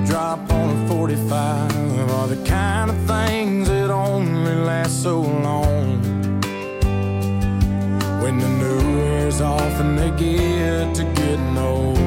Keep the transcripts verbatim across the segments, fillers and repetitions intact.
drop on a forty-five are the kind of things that only last so long. When the new wears off and they get to getting old,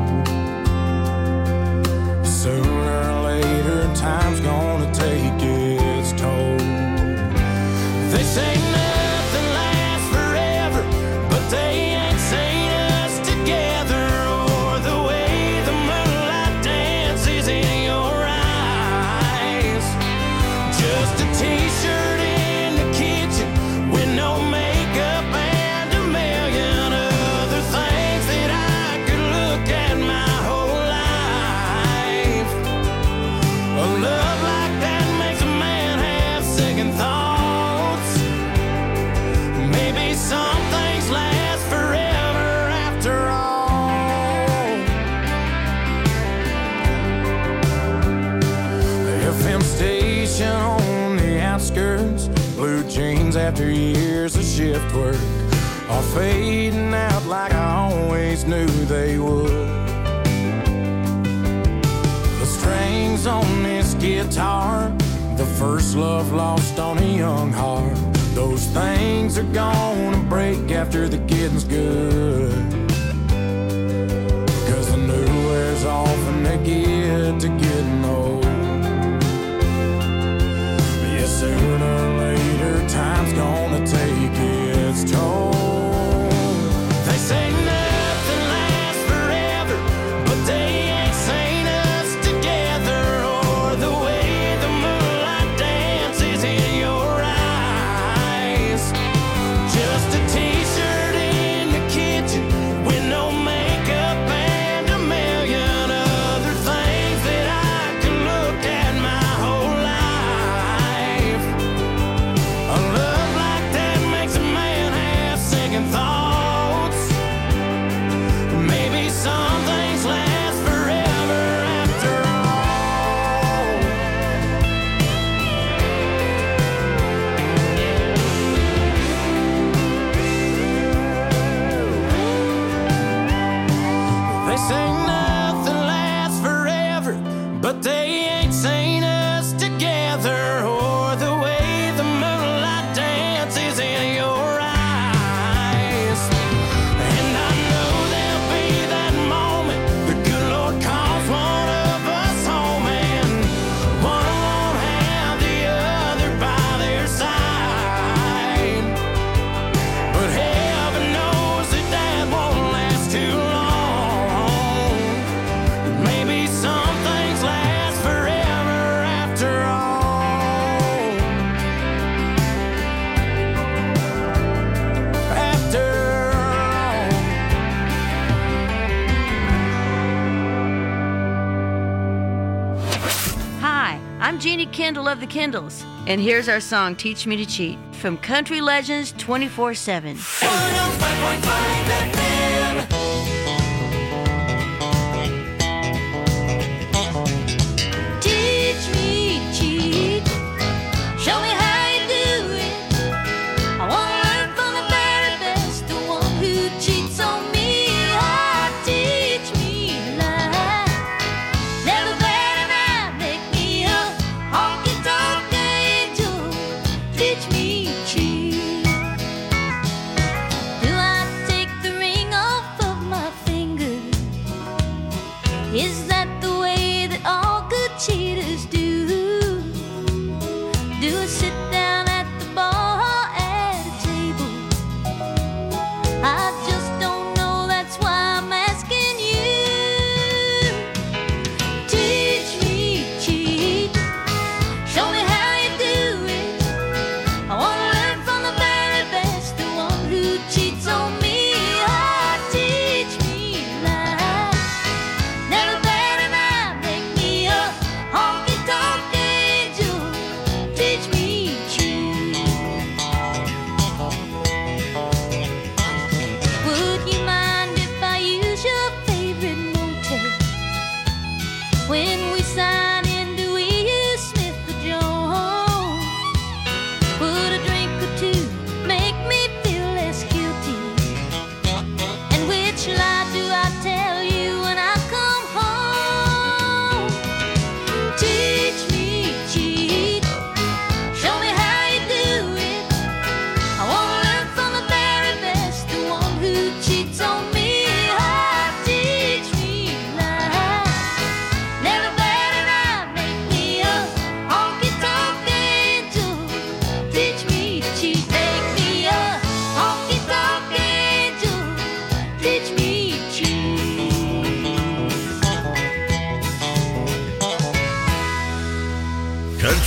sooner or later time's gonna take its toll. They say nothing lasts forever, but they ain't seen us together, or the way the moonlight dances in your eyes. Just a t-shirt in the kitchen with no makeup and a million other things that I could look at my whole life. A love like that makes a man have second thoughts. Maybe some things last forever after all. The F M station on the outskirts, blue jeans after years of shift work, are fading out like I always knew they would. The strings on this guitar, the first love lost on a young heart, those things are gonna break after the getting's good. Cause the new wears off and they get to getting old. Yeah, sooner or later time's gonna take its toll. They say nothing lasts forever, but they ain't seen us together, or the way the moonlight dances in your eyes. Just a t-shirt in the kitchen with no makeup and a million other things that I can look at my whole life. A love like that makes a man have second thoughts. Maybe some things last forever after all. They say nothing lasts forever, but they ain't seen us together, or the way the moonlight dances in your eyes. And I know there'll be that moment the good Lord calls one of us home, and one won't have the other by their side. But heaven knows that that won't last too long. Maybe some things last forever after all. After all. Hi, I'm Jeannie Kendall of the Kendalls, and here's our song Teach Me to Cheat from Country Legends twenty-four seven. Teach me to cheat. Show me how you do it. I wanna learn from the very best, the one who cheats on me. Ah, teach me to lie. Never better not make me a honky-tonk angel. Teach me to cheat. Do I take the ring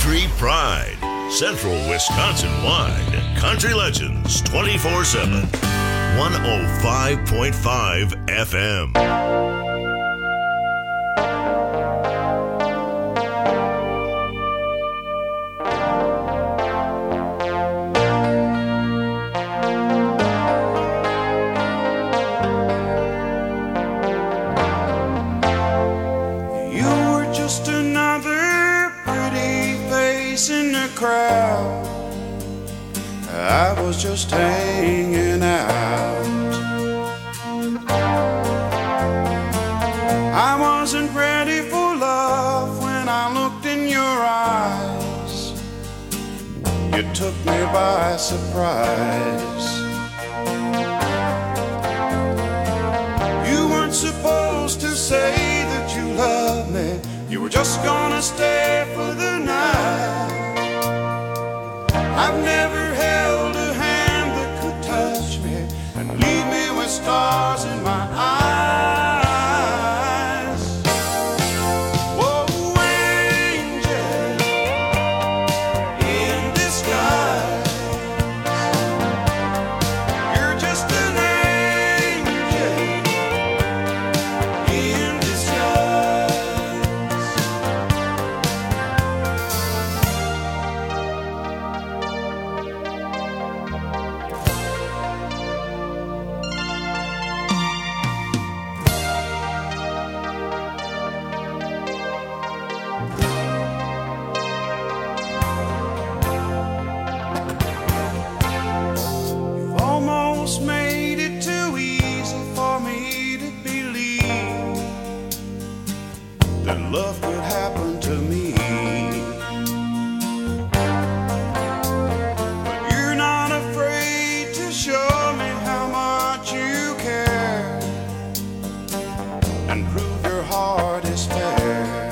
Country Pride. Central Wisconsin-wide. Country Legends twenty-four seven. one oh five point five F M. I was just hanging out. I wasn't ready for love when I looked in your eyes. You took me by surprise. You weren't supposed to say that you loved me. You were just gonna stay for the night. I've never held a hand that could touch me and leave me with stars in my eyes. Whoa, angel in disguise. You're just an angel in disguise. Made it too easy for me to believe that love could happen to me. But you're not afraid to show me how much you care and prove your heart is fair.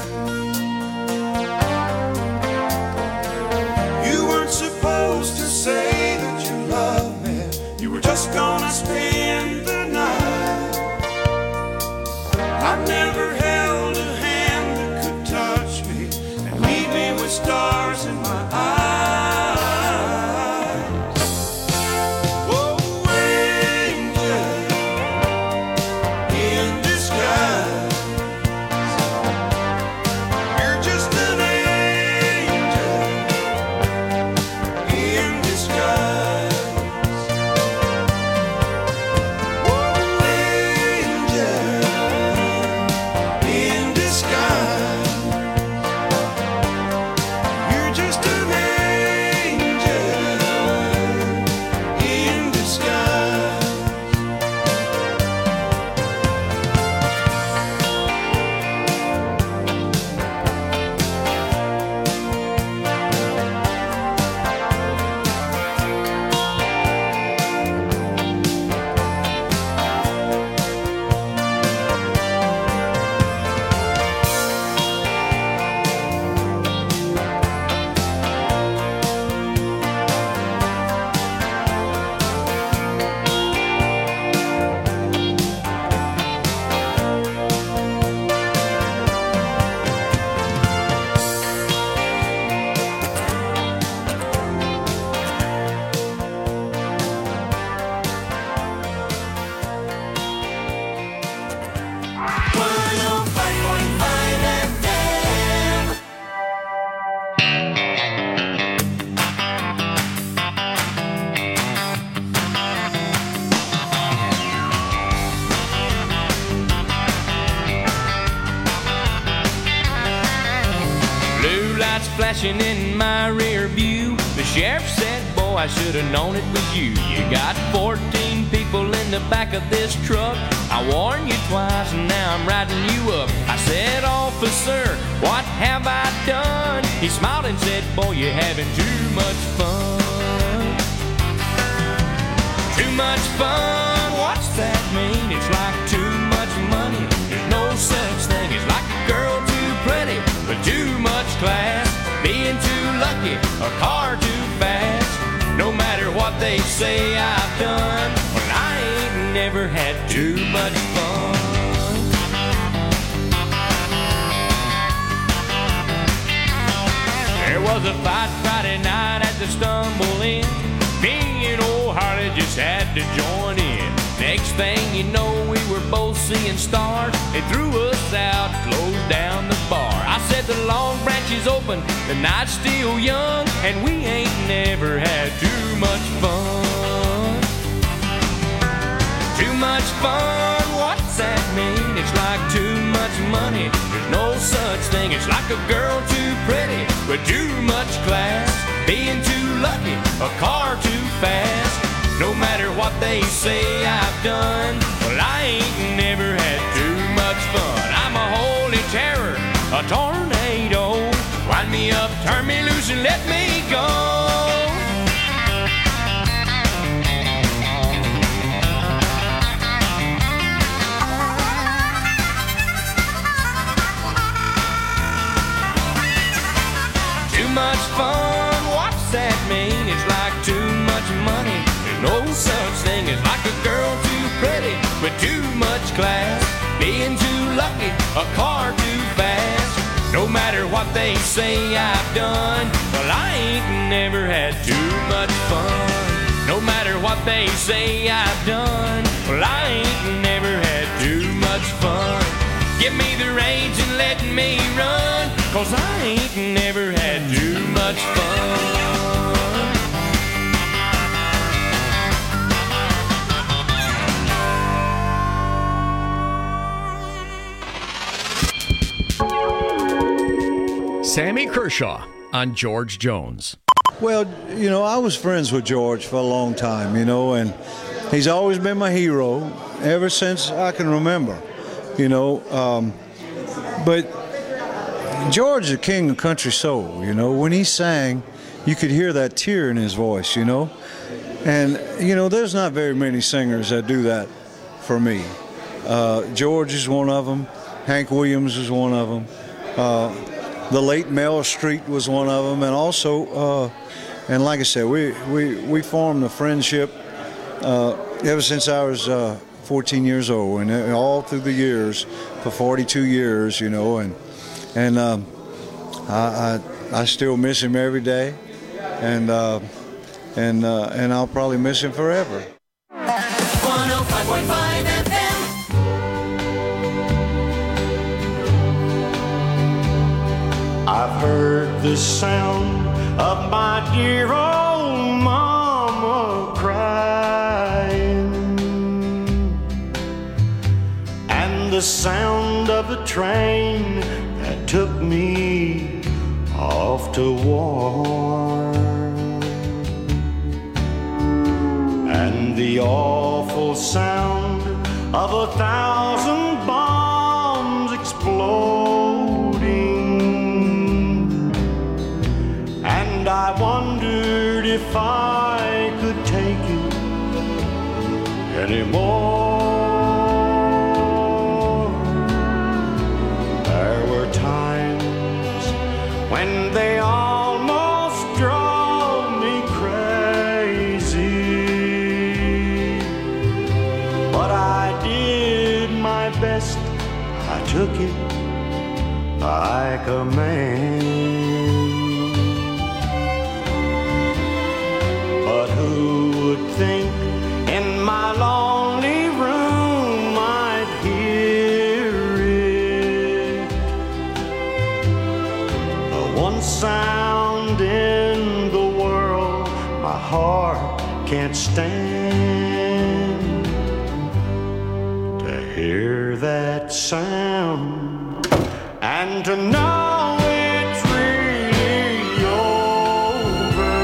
You weren't supposed to say that you love me. You were just gonna spend the night. I've never held a hand that could touch me and leave me with stars in my eyes. Whoa, angel in disguise. You're just an angel in disguise. Flashing in my rear view, the sheriff said, boy, I should have known it was you. You got fourteen people in the back of this truck. I warned you twice and now I'm riding you up. I said, officer, what have I done? He smiled and said, boy, you're having too much fun. Too much fun, what's that mean? It's like too much money. There's no such thing as like a girl too pretty, but too much class. Being too lucky, a car too fast. No matter what they say I've done, well, I ain't never had too much fun. There was was a fight Friday night at the Stumble Inn. Me and old Harley just had to join in. Next thing you know, we were both seeing stars. They threw us out, closed down the bar. I said the Long Branch is open, the night's still young, and we ain't never had too much fun. Too much fun, what's that mean? It's like too much money, there's no such thing. It's like a girl too pretty with too much class, being too lucky, a car too fast. No matter what they say I've done, well, I ain't never had too much fun. I'm a holy terror, a tornado. Wind me up, turn me loose, and let me go. Too much fun, what's that mean? It's like too much money, there's no such thing as like a girl too pretty with too much class, being too lucky, a car too fast. No matter what they say I've done, well, I ain't never had too much fun. No matter what they say I've done, well, I ain't never had too much fun. Give me the reins and let me run, 'cause I ain't never had too much fun. Sammy Kershaw on George Jones. Well, you know, I was friends with George for a long time, you know, and he's always been my hero ever since I can remember, you know. Um, but George is the king of country soul, you know. When he sang, you could hear that tear in his voice, you know. And, you know, there's not very many singers that do that for me. Uh, George is one of them. Hank Williams is one of them. Uh, the late Mel Street was one of them. And also, uh, and like I said, we, we, we formed a friendship uh, ever since I was uh, fourteen years old, and all through the years, for forty-two years, you know, and and um, I, I I still miss him every day, and uh, and uh, and I'll probably miss him forever. one oh five point five F M. I've heard the sound of my dear old mama crying, and the sound of the train that took me off to war, and the awful sound of a thousand bombs exploding. And I wondered if I could take it anymore. There were times when they almost drove me crazy, but I did my best. I took it like a man. But who would think in my lonely room I'd hear it? The one sound in the world my heart can't stand. To hear that sound and to know it's really over.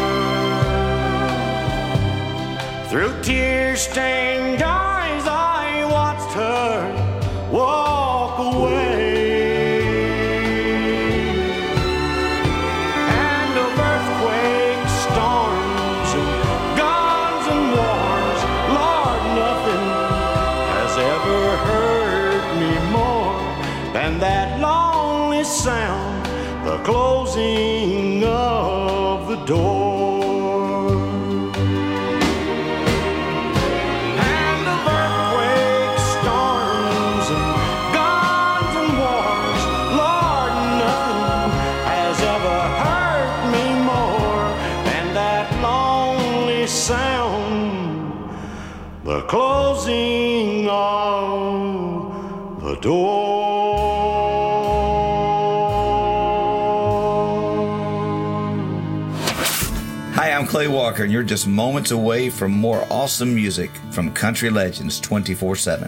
Through tear-stained eyes I watched her walk away, and of earthquakes, storms, and guns and wars, Lord, nothing has ever hurt me more than that lonely sound, the closing of the door. closing of the door. Hi, I'm Clay Walker, and you're just moments away from more awesome music from Country Legends twenty-four seven.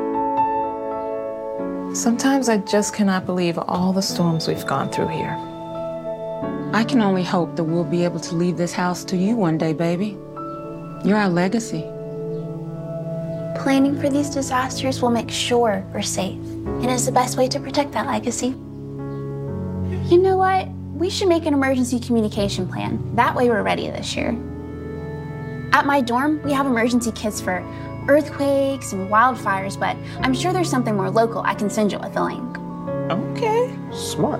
Sometimes I just cannot believe all the storms we've gone through here. I can only hope that we'll be able to leave this house to you one day, baby. You're our legacy. Planning for these disasters will make sure we're safe, and is the best way to protect that legacy. You know what? We should make an emergency communication plan. That way we're ready this year. At my dorm, we have emergency kits for earthquakes and wildfires, but I'm sure there's something more local I can send you with a link. Okay. Smart.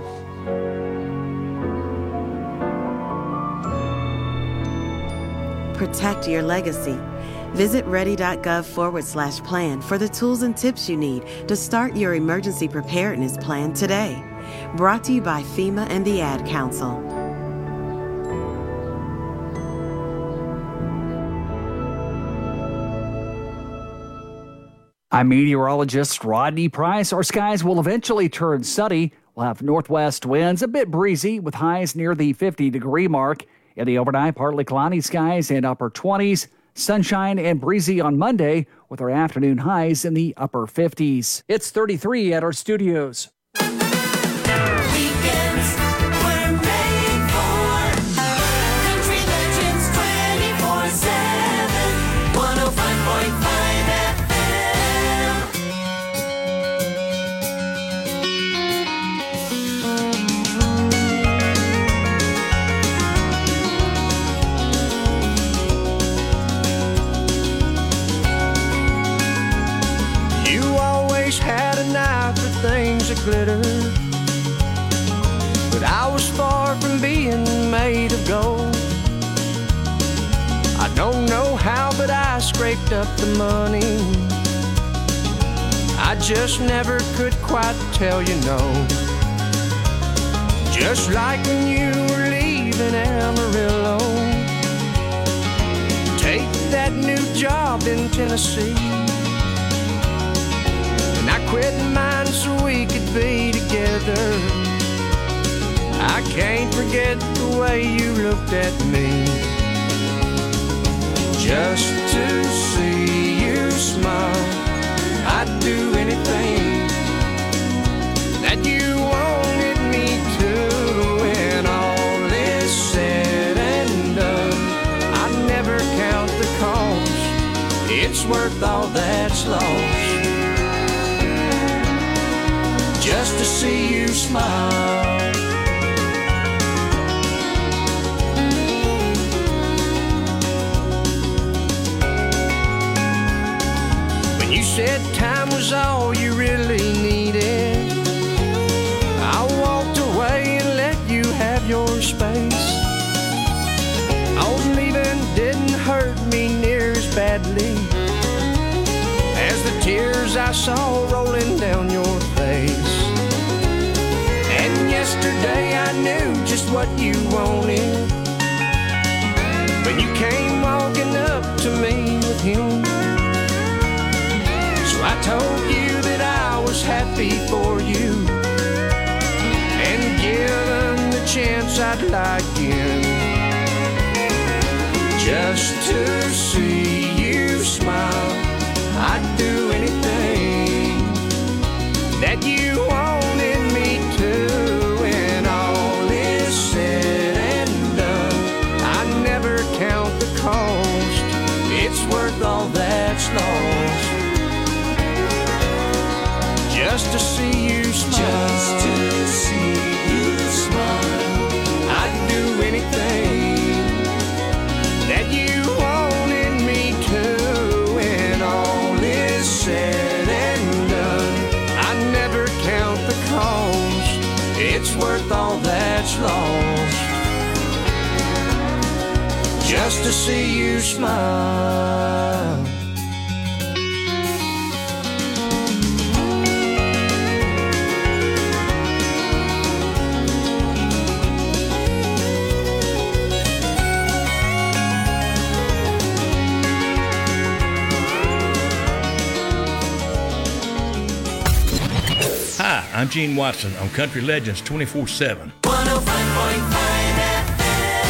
Protect your legacy. Visit ready.gov forward slash plan for the tools and tips you need to start your emergency preparedness plan today. Brought to you by FEMA and the Ad Council. I'm meteorologist Rodney Price. Our skies will eventually turn sunny. We'll have northwest winds, a bit breezy with highs near the fifty degree mark. In the overnight, partly cloudy skies and upper twenties. Sunshine and breezy on Monday with our afternoon highs in the upper fifties. It's thirty-three at our studios. Weekends were made for Country Legends twenty-four seven, one oh five point five F You always had an eye for things that glitter, but I was far from being made of gold. I don't know how, but I scraped up the money. I just never could quite tell you no. Just like when you were leaving Amarillo, take that new job in Tennessee. And I quit mine so we could be together. I can't forget the way you looked at me. Just to see you smile, I'd do anything that you wanted me to. When all is said and done, I'd never count the cost. It's worth all that's lost. Just to see you smile. When you said time was all you really needed, I walked away and let you have your space. Oh, leaving didn't hurt me near as badly as the tears I saw rolling down your face. And yesterday I knew just what you wanted when you came walking up to me with him. So I told you that I was happy for you, and given the chance I'd like in, just to see you smile. I'd do anything that you wanted me to. When all is said and done, I never count the cost. It's worth all that's lost. Just to see you smile. Just to see you smile. I'd do anything that you wanted me to. When all is said and done, I never count the cost. It's worth all that's lost. Just to see you smile. I'm Gene Watson on Country Legends twenty-four seven. one oh five point five F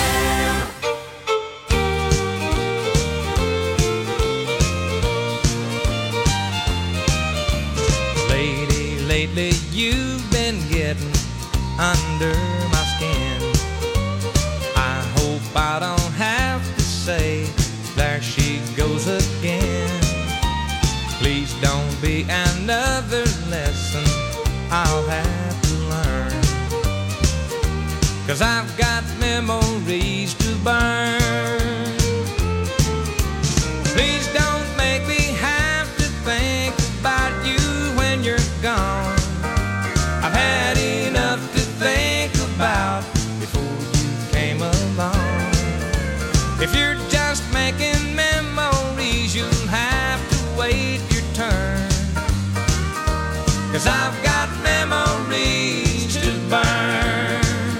M. Lady, lately you've been getting under my skin. I hope I don't have to say, there she goes again. Please don't be another lesson I'll have to learn, 'cause I've got memories to burn. Please don't make me have to think about you when you're gone. I've had enough to think about before you came along. If you're just making memories, you'll have to wait your turn, 'cause I've got memories to burn.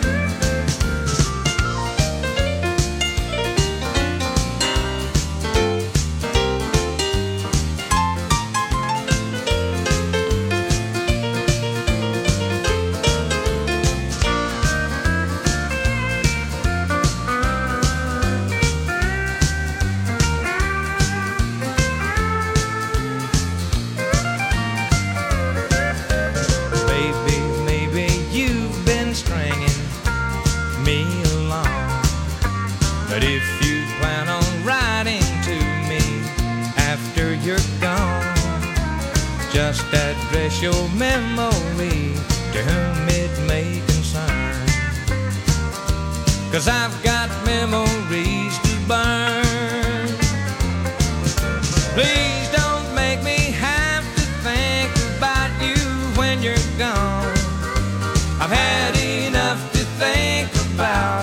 But if you plan on writing to me after you're gone, just address your memory to whom it may concern, 'cause I've got memories to burn. Please don't make me have to think about you when you're gone. I've had enough to think about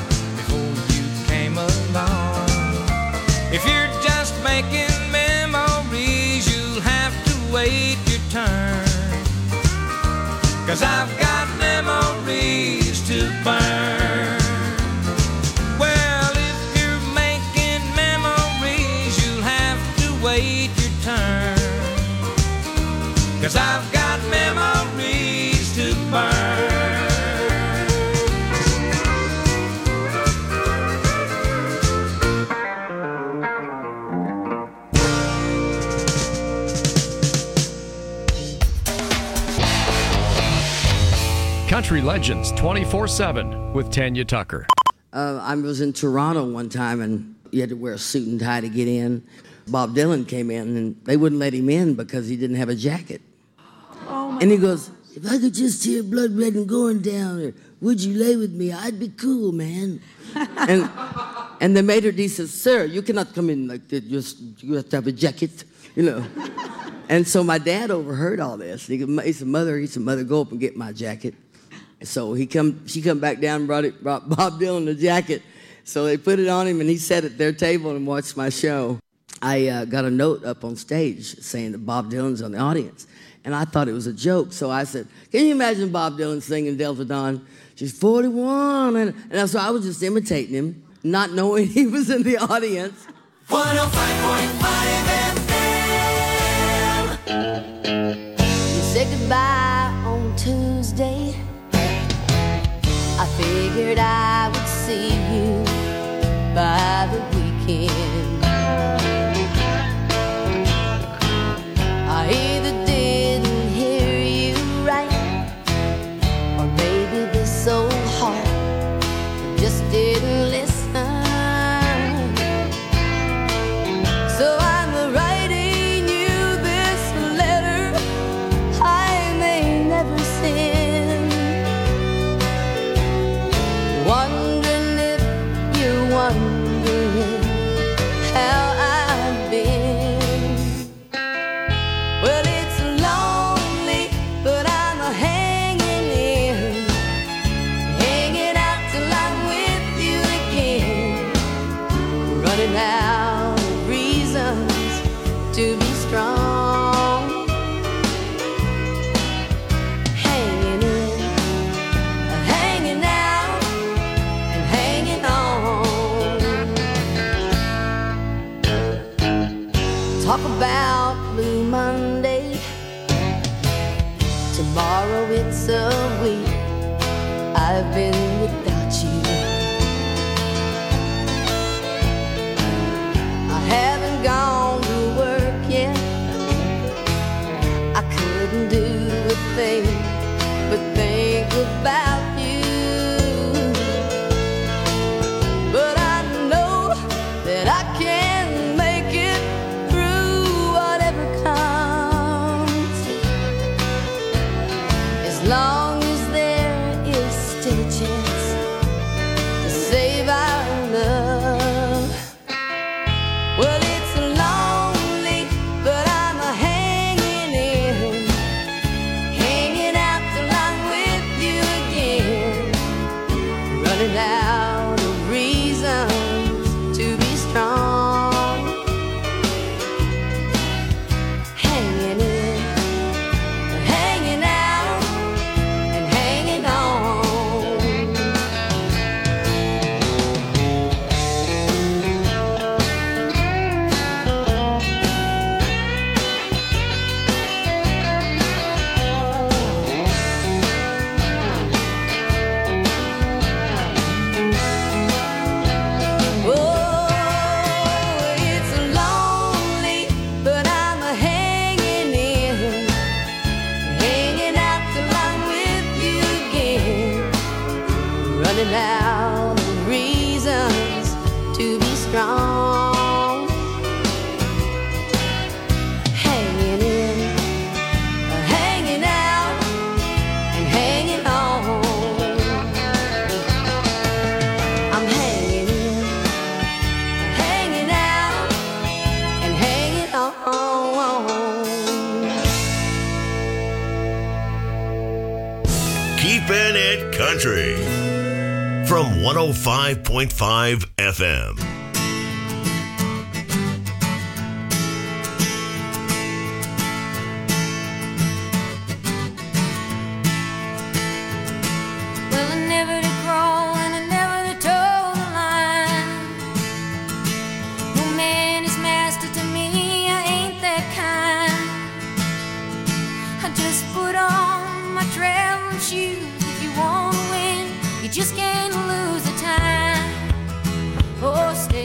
along. If you're just making memories, you'll have to wait your turn, 'cause I've got memories to burn. Well, if you're making memories, you'll have to wait your turn, 'cause I've got memories to burn. Country Legends twenty-four seven with Tanya Tucker. Uh, I was in Toronto one time, and you had to wear a suit and tie to get in. Bob Dylan came in, and they wouldn't let him in because he didn't have a jacket. Oh my and he goes, "If I could just hear Blood Red and Going Down, or Would You Lay With Me, I'd be cool, man." and and the maitre d' says, "Sir, you cannot come in like that. Just, you have to have a jacket, you know." And so my dad overheard all this. He, he said, "Mother," he said, "Mother, go up and get my jacket." So he come, she come back down and brought, it, brought Bob Dylan the jacket. So they put it on him, and he sat at their table and watched my show. I uh, got a note up on stage saying that Bob Dylan's on the audience. And I thought it was a joke. So I said, "Can you imagine Bob Dylan singing Delta Dawn? She's forty-one. And, and so I was just imitating him, not knowing he was in the audience. one oh five point five F M. You said goodbye on Tuesday. I figured I would see you by the weekend. I either didn't hear you right, or maybe this old heart just didn't listen. So I'm writing you this letter I may never send, wondering if I've been without you. I haven't gone to work yet. I couldn't do a thing but think about you. But I know that I can make it through whatever comes, as long as there is still a chance to save our love. Well, it's lonely, but I'm a hanging in, hanging out till I'm with you again, running out of reasons to be strong, hanging in, hanging out, and hanging on. Oh, it's lonely, but I'm a hanging in, hanging out till I'm with you again, running out of reasons to be strong, hanging in, hanging out, and hanging on. I'm hanging in, hanging out, and hanging on. Keeping it country from one oh five point five F M. Well, I never did crawl and I never did toe the line. No man is master to me, I ain't that kind. I just put on my traveling shoes. If you want to win, you just can't lose the time. Oh, stay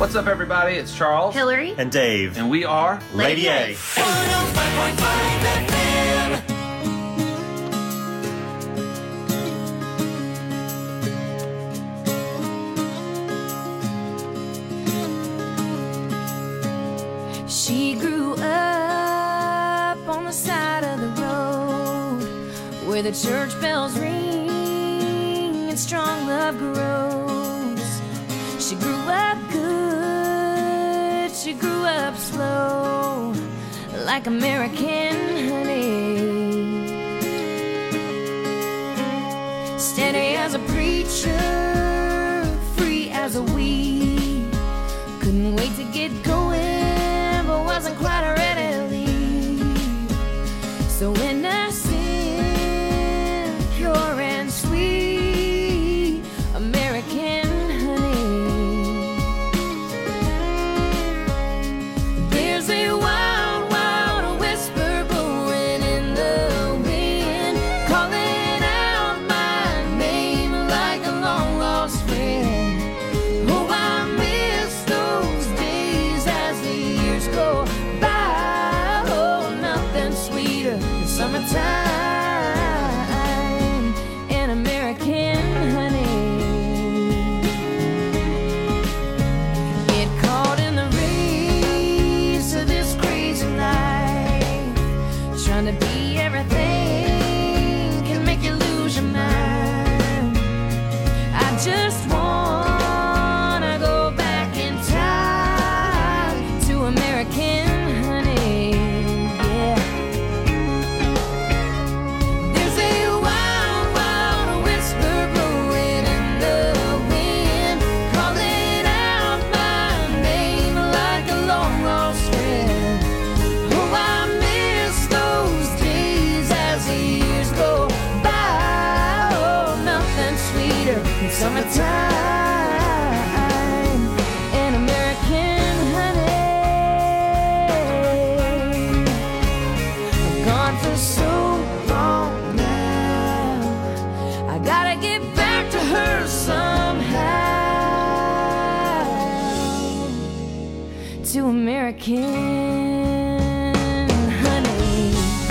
What's up, everybody? It's Charles, Hillary, and Dave. And we are Lady A. She grew up on the side of the road where the church bells ring and strong love grows. She grew up good, she grew up slow, like American honey. Steady as a preacher, free as a weed. Couldn't wait to get going, but wasn't quite ready to leave. So innocent, pure and sweet, American honey. There's a wild, wild whisper blowing in the wind, calling out my name like a long lost friend. Oh, I miss those days as the years go by. Oh, nothing sweeter than summertime and American honey. Get caught in the race of this crazy life, trying to be everything can make you lose your mind. I just wanna go back in time to American honey. Yeah. There's a wild, wild whisper blowing in the wind, calling out my name like a long lost friend. Oh, I miss those days as the years go by. Oh, nothing sweeter than summertime and American honey. I've gone for so long now, I gotta get back to her somehow, to American honey.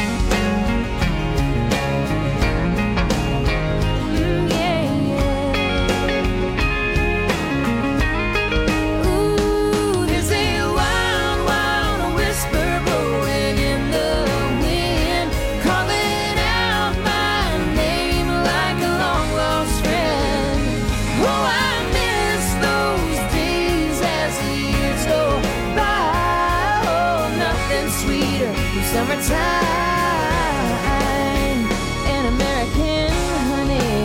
Mm, yeah, yeah. Ooh, there's a wild, wild whisper blowing in the wind, calling out my name like a long lost friend. Oh, I miss those days as the years go by. Oh, nothing sweeter than summertime and American honey.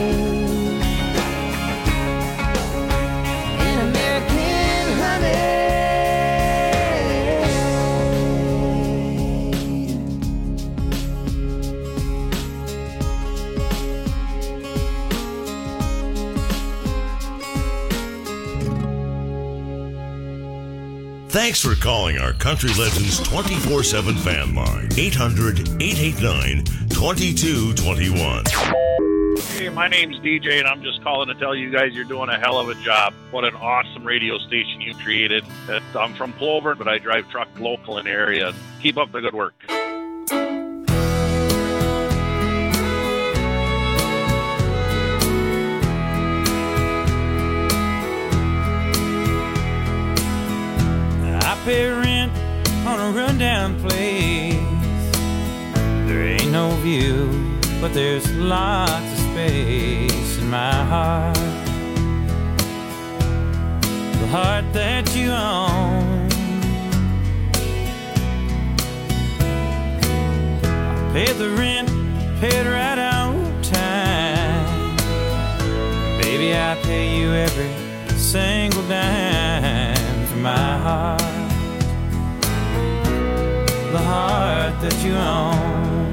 And American honey. Thanks for calling our Country Legends twenty-four seven fan line. eight hundred, eight eight nine, two two two one. Hey, my name's D J, and I'm just calling to tell you guys you're doing a hell of a job. What an awesome radio station you created. Uh, I'm from Plover, but I drive truck local in the area. Keep up the good work. I pay rent on a rundown place. There ain't no view, but there's lots of space in my heart. The heart that you own. I paid the rent, paid right on time. Baby, I pay you every single dime for my heart. The heart that you own.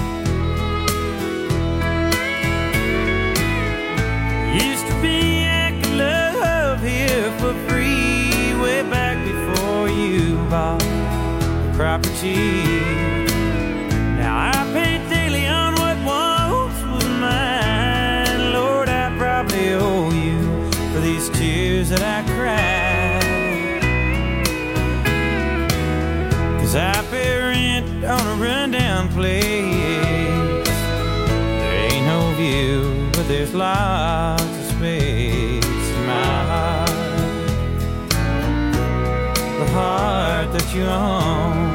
Used to be I could love here for free way back before you bought property. Now I pay daily on what once was mine. Lord, I probably owe you for these tears that I cried. on a rundown place. There ain't no view, but there's lots of space in my heart. The heart that you own.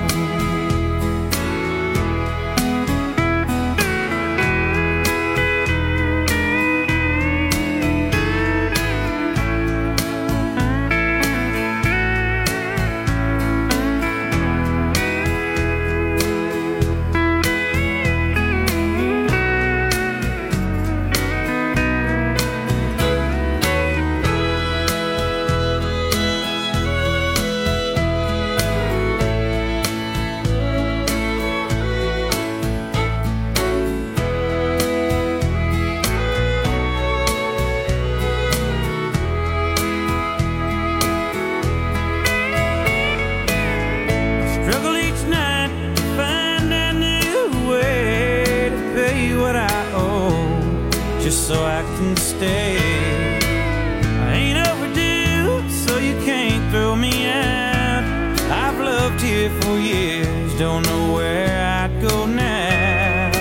So I can stay. I ain't overdue, so you can't throw me out. I've loved here for years, don't know where I'd go now.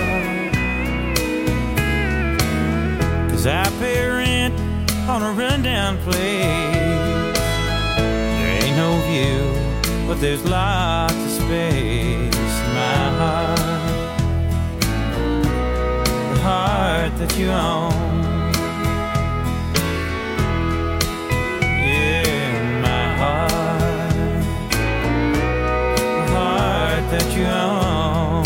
Cause I pay rent on a rundown place. There ain't no view, but there's lots of space in my heart. The heart that you own. That you own.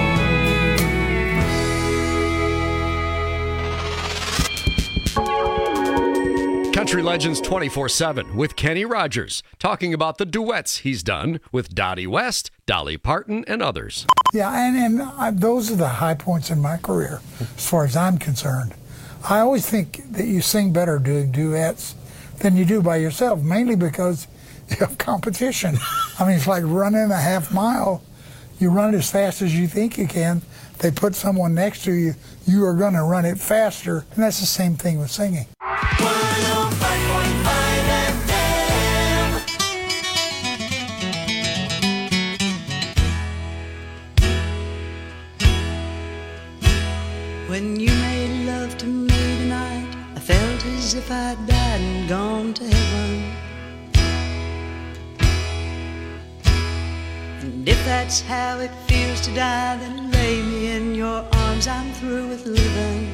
Country Legends twenty-four seven with Kenny Rogers, talking about the duets he's done with Dottie West, Dolly Parton, and others. Yeah, and, and I, those are the high points in my career, as far as I'm concerned. I always think that you sing better doing duets than you do by yourself, mainly because you have competition. I mean, it's like running a half mile. You run it as fast as you think you can. They put someone next to you, you are going to run it faster. And that's the same thing with singing. When you made love to me tonight, I felt as if I'd died and gone to heaven. And if that's how it feels to die, then lay me in your arms, I'm through with living.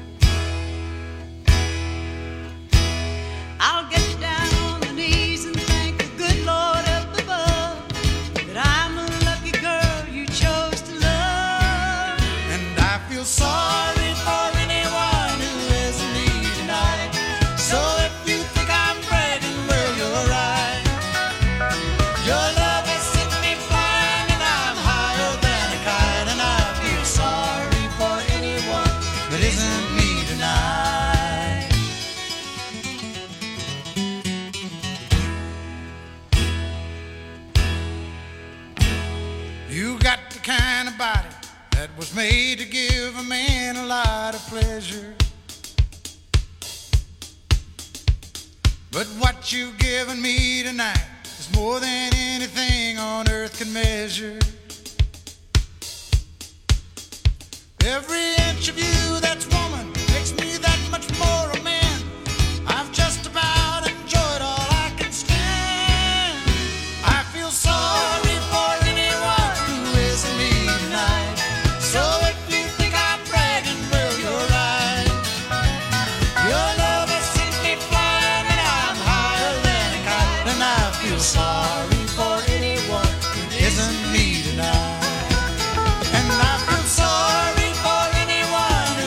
I'll get down on my knees and thank the good Lord up above that I'm a lucky girl you chose to love. And I feel sorry for anyone who isn't me tonight. So if you think I'm bragging, well, you're right. Your love has sent me flying and I'm higher than a kite. And I feel sorry for anyone that isn't me tonight. You got the kind of body that was made to give a man a lot of pleasure. But what you've given me tonight is more than anything on earth can measure. Every inch of you that's woman makes me that much more a man. I've just about enjoyed all I can stand. I feel sorry for anyone who isn't me tonight. So if you think I'm bragging, well, you're right. Your love has sent me flying and I'm higher than a kite. And I feel sorry for anyone who isn't me tonight. And I feel sorry for anyone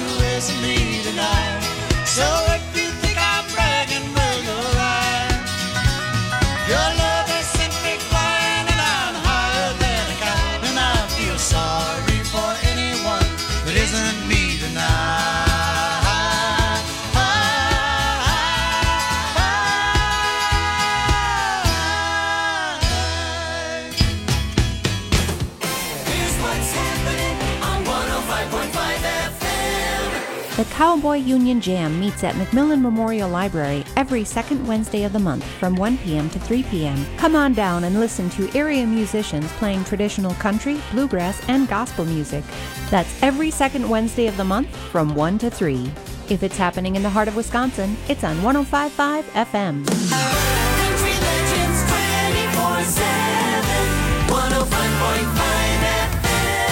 The Cowboy Union Jam meets at McMillan Memorial Library every second Wednesday of the month from one p.m. to three p.m. Come on down and listen to area musicians playing traditional country, bluegrass, and gospel music. That's every second Wednesday of the month from one to three. If it's happening in the heart of Wisconsin, it's on one oh five point five F M. Country Legends twenty-four seven, one oh five point five F M.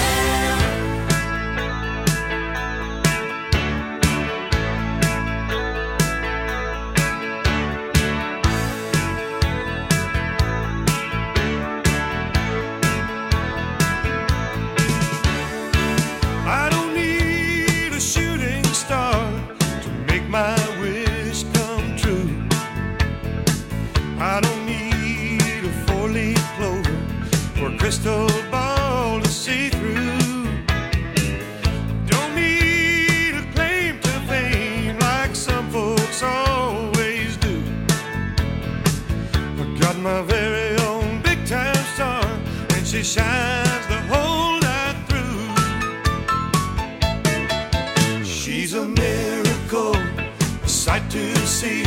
I don't need a shooting star to make my wish come true. I don't need a four-leaf clover or a crystal ball to see through. Don't need a claim to fame like some folks always do. I got my very own big-time star, and she shines the whole night through. She's a miracle, a sight to see.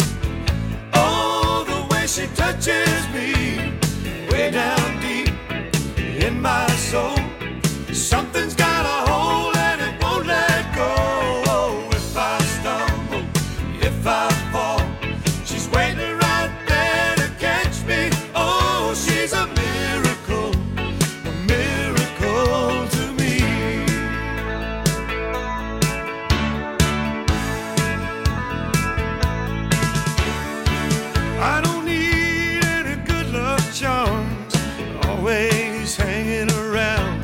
Oh, the way she touches me, way down deep in my soul. Something's got a hold and it won't let go. If I stumble, if I fall, she's waiting right there to catch me. Oh, she's a miracle, a miracle to me. I don't need any good luck charms, always hanging around.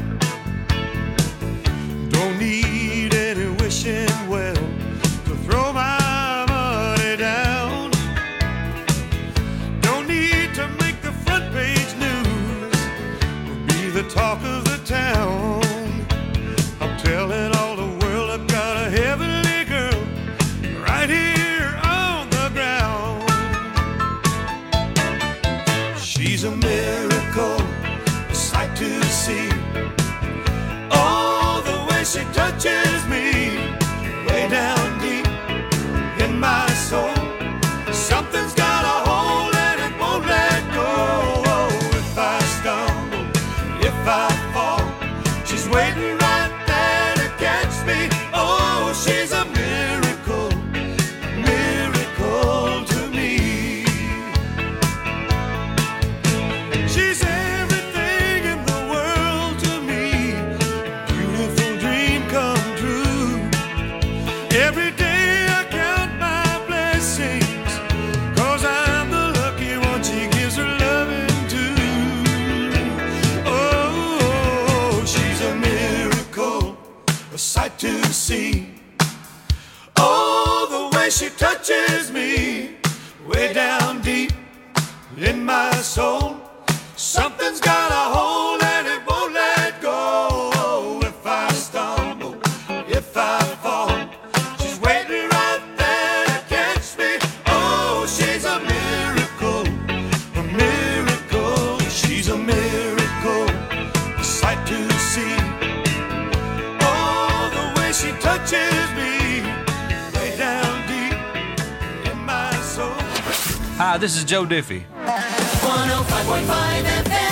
Don't need any wishing well to throw my money down. Don't need to make the front page news or be the talk of the town. I'm telling all the world I've got a heavenly girl right here on the ground. She's a miracle, a sight to see. Oh, the way she touches me, way down deep in my soul. Something's got a hold and it won't let go. If I stumble, if I fall, she's waiting right there to catch me. Oh, she's a miracle, a miracle to me. She's everything in the world to me, beautiful dream come true. Every day I count my blessings, 'cause I'm the lucky one she gives her loving to. Oh, she's a miracle, a sight to see. Oh, the way she touches me, way down deep in my soul. Something's got a hold and it won't let go. If I stumble, if I fall, she's waiting right there to catch me. Oh, she's a miracle, a miracle. She's a miracle, a sight to see. Oh, the way she touches me, way down deep in my soul. Hi, this is Joe Diffie. one oh five point five F M.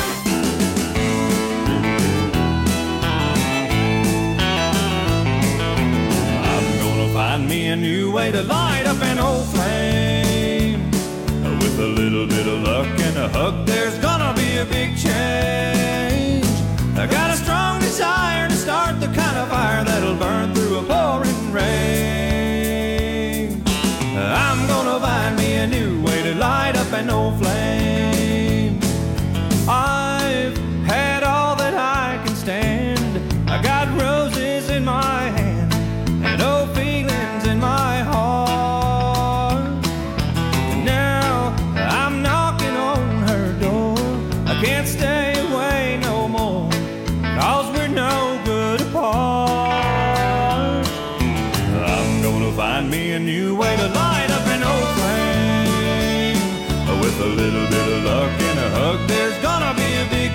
I'm gonna find me a new way to light up an old flame. With a little bit of luck and a hug, there's gonna be a big change. I got a strong desire to start the kind of fire that'll burn through a pouring rain. I'm gonna find me a new way to light up an old flame. I've had all that I can stand. I got roses in my hand and old feelings in my heart. And now I'm knocking on her door. I can't stay away no more, 'cause we're no good apart. I'm gonna find me a new way to light up an old flame. With a little bit of luck and a hug, there's gonna be a big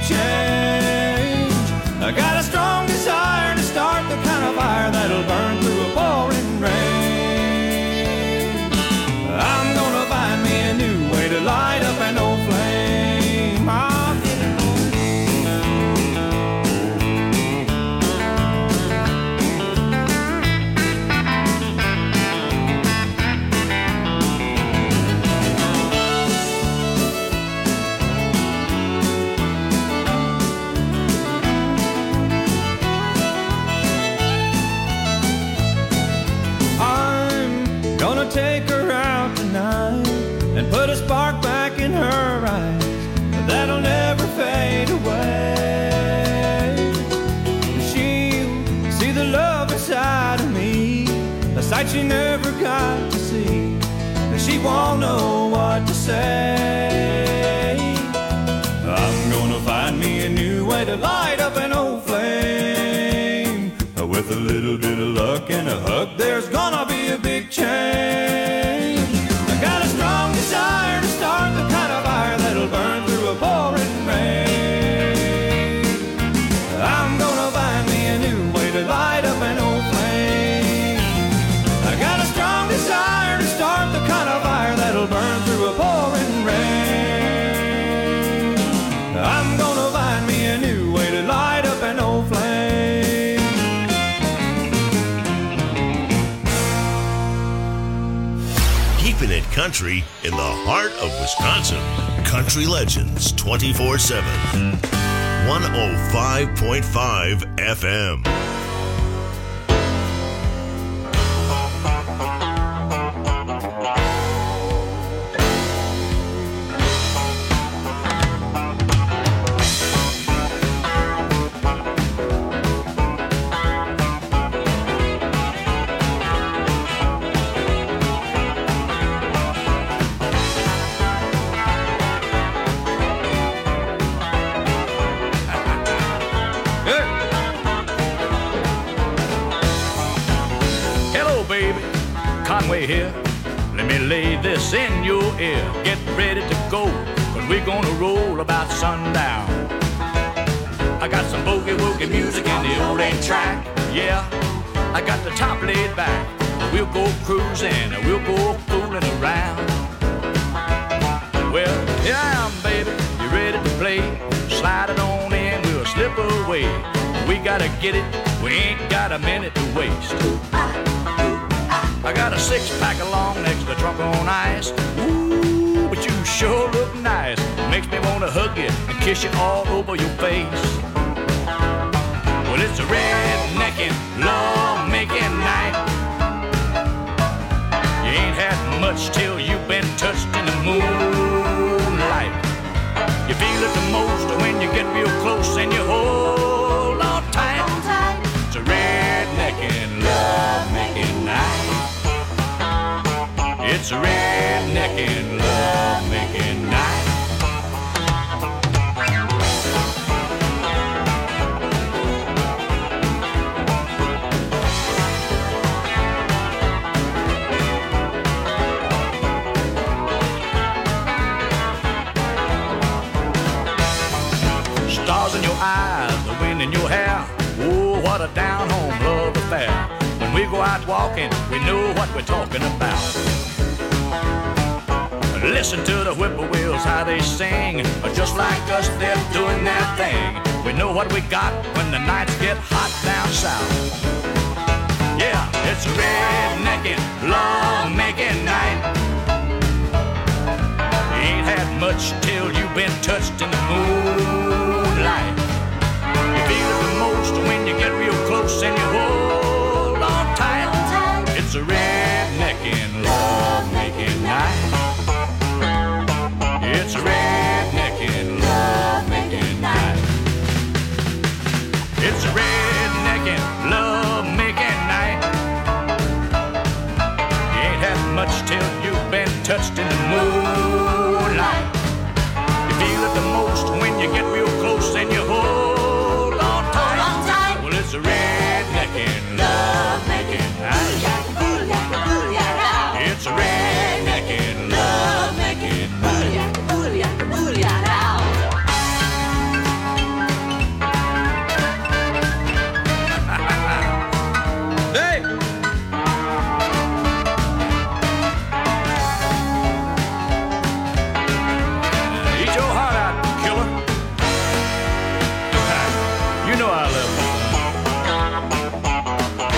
change. I got a strong desire to start the kind of fire that'll burn through a pouring gonna take her out tonight and put a spark back in her eyes that'll never fade away. She'll see the love inside of me, a sight she never got to see. She won't know what to say. I'm gonna find me a new way to light up an old flame. With a little bit of luck and a hug, there's gonna be a big change. I got a strong desire to start the kind of fire that'll burn through a pouring rain. I'm gonna find me a new way to light up an old flame. I got a strong desire to start the kind of fire that'll burn through a pouring rain. I'm gonna find me a new way to light up an old flame. Keeping it country in the heart of Wisconsin. Country Legends twenty-four seven. one oh five point five F M. Conway here, let me lay this in your ear. Get ready to go, cause we're gonna roll about sundown. I got some boogie-woogie music in the old eight track. Yeah, I got the top laid back. We'll go cruising, we'll go fooling around. Well, here I am, baby, you ready to play? Slide it on in, we'll slip away. We gotta get it, we ain't got a minute to waste. I got a six-pack along next to the trunk on ice. Ooh, but you sure look nice. Makes me want to hug you and kiss you all over your face. Well, it's a redneckin', love-making night. You ain't had much till you've been touched in the moonlight. You feel it the most when you get real close and you hold on tight. It's a redneckin', love-making night. It's a redneckin', love-making night. Stars in your eyes, the wind in your hair. Oh, what a down-home love affair. When we go out walking, we know what we're talking about. Listen to the whippoorwills, how they sing. Just like us, they're doing their thing. We know what we got when the nights get hot down south. Yeah, it's a redneckin', love-making night. You ain't had much till you've been touched in the moonlight. You feel it the most when you get real close and you hold on tight. It's a redneckin', love-making night. It's a redneckin', love-making night. It's a redneckin', love-making night. You ain't had much till you've been touched in the moonlight. You feel it the most when you get real close and you hold on tight. Well, it's a redneckin', love-making night. It's a redneckin', love-making night. Hey! Eat your heart out, killer. You know I love you.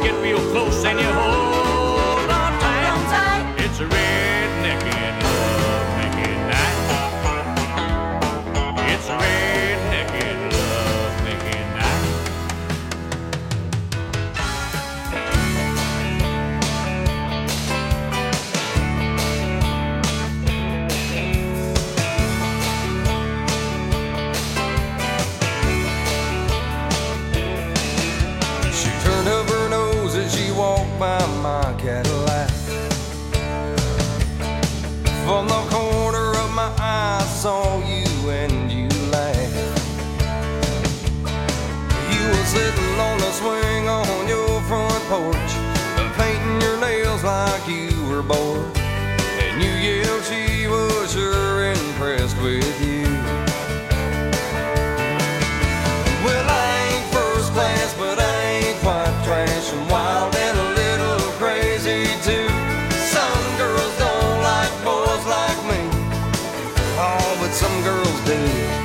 get real close and you hold on tight. It's a redneckin' love-making night. It's a redneckin' love-making night. She turned up her nose as she walked by my Cadillac. From the corner of my eye, I saw you and you laughed. You were sitting on the swing on your front porch, painting your nails like you were bored. And you yelled she was sure impressed with you. Well, I ain't first class, but I ain't quite trash and wild and a little crazy too. Some girls don't like boys like me, oh, but some girls do.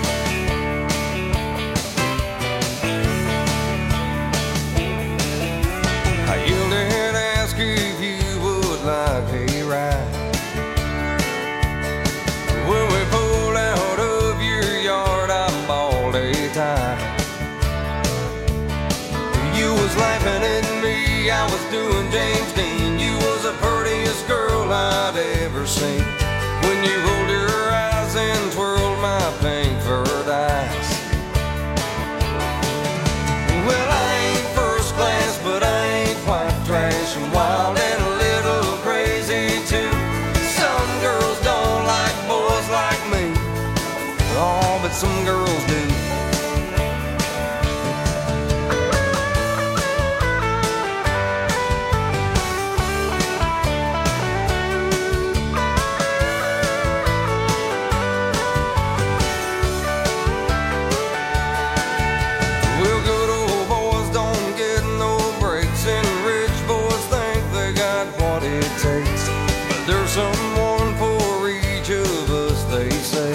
I yelled and asked if you would like a ride. When we pulled out of your yard, I bawled a tie. You was laughing at me, I was doing James Dean. You was the prettiest girl I'd ever seen. When you rolled your eyes and twirled my pink furred eyes. Well, I ain't first class, but I ain't quite trash and wild and a little crazy too. Some girls don't like boys like me, oh, but some girls do. Well, good old boys don't get no breaks, and rich boys think they got what it takes. But there's someone for each of us, they say.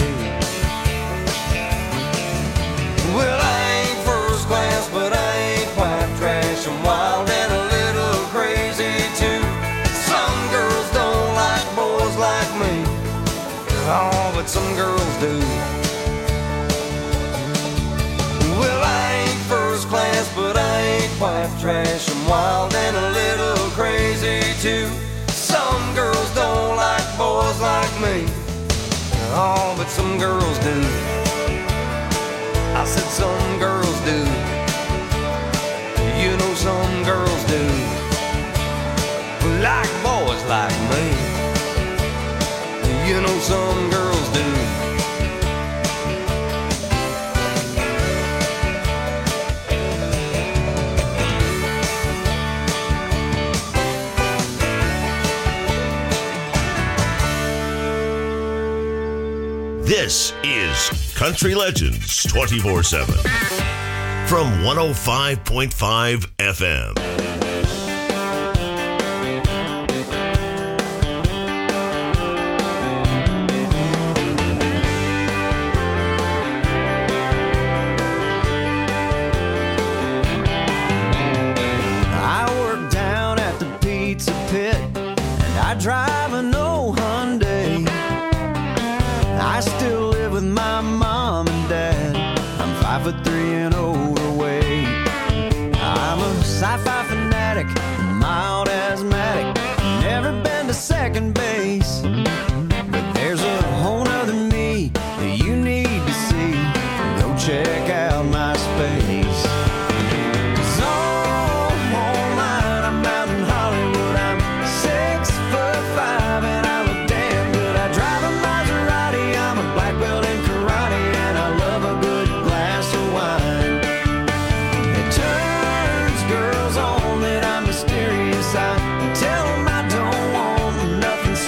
Well, I ain't first class, but I ain't quite trash and wild and a little crazy too. Some girls don't like boys like me, oh, but some girls do. Well, I ain't first class, but I ain't quite trash and wild and a little crazy too. Some girls don't like boys like me, oh, but some girls do. I said some girls do. You know some girls do. Like boys like me. You know some girls do. This is Country Legends twenty-four seven from one oh five point five F M. I work down at the pizza pit, and I drive an old Hyundai. I still live with my mom and dad. I'm five foot three and overweight. I'm a sci-fi fanatic, mild asthmatic. Never been to second base, but there's a whole nother me that you need to see. Go check out my space. Girls on that I'm mysterious. I tell them I don't want nothing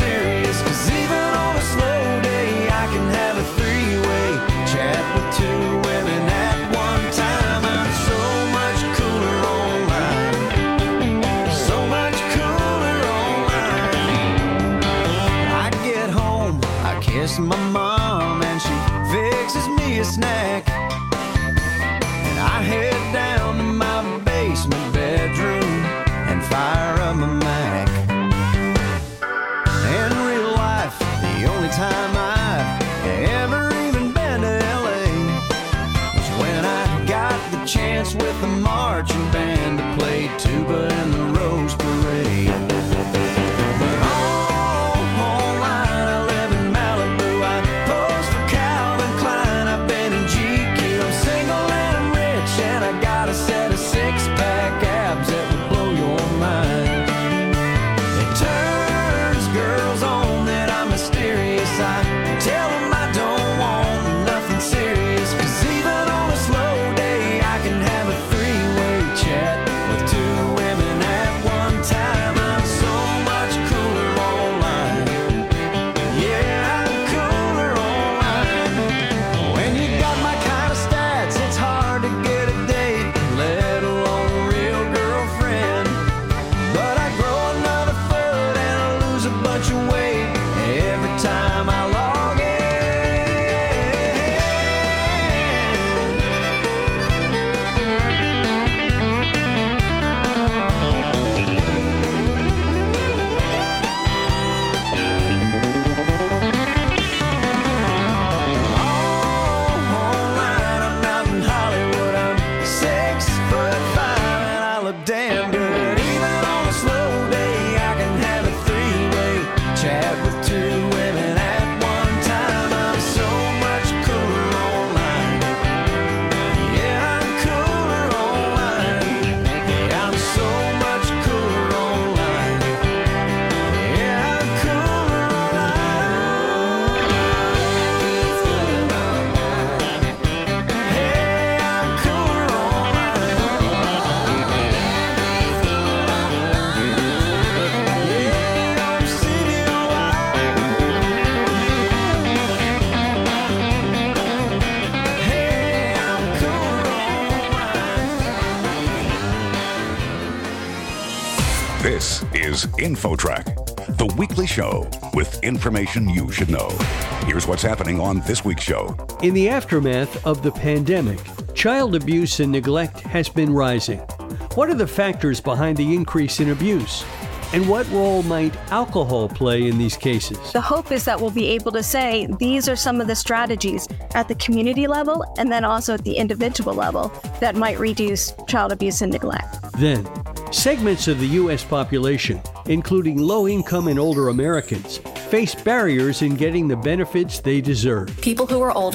This is InfoTrack, the weekly show with information you should know. Here's what's happening on this week's show. In the aftermath of the pandemic, child abuse and neglect has been rising. What are the factors behind the increase in abuse? And what role might alcohol play in these cases? The hope is that we'll be able to say these are some of the strategies at the community level and then also at the individual level that might reduce child abuse and neglect. Then, segments of the U S population, including low-income and older Americans, face barriers in getting the benefits they deserve. People who are older